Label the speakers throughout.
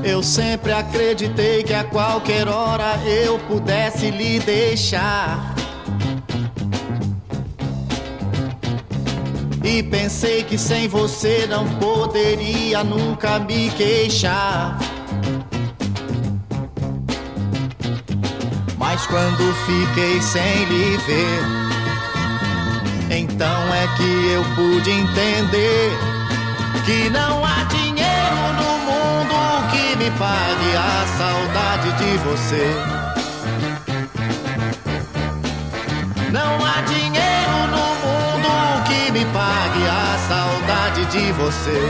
Speaker 1: Eu sempre acreditei que a qualquer hora eu pudesse lhe deixar. E pensei que sem você não poderia nunca me queixar. Mas quando fiquei sem lhe ver, então é que eu pude entender que não há dinheiro no mundo que me pague a saudade de você. Não há dinheiro no mundo que me pague a saudade de você.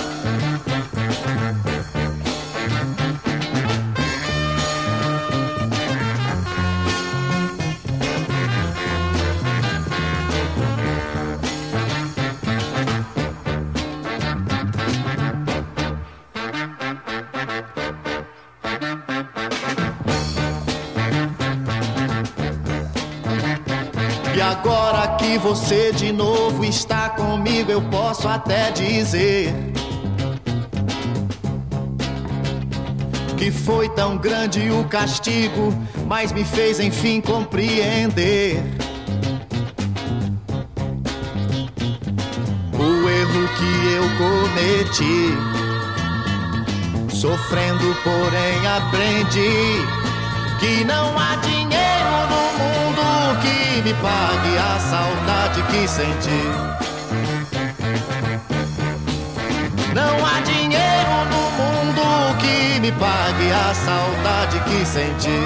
Speaker 1: E agora que você de novo está comigo, eu posso até dizer que foi tão grande o castigo, mas me fez enfim compreender o erro que eu cometi. Sofrendo, porém aprendi que não há dinheiro no mundo que me pague a saudade que senti. Não há dinheiro no mundo que me pague a saudade que senti.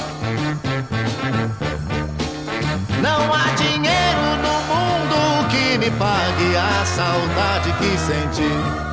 Speaker 1: Não há dinheiro no mundo que me pague a saudade que senti.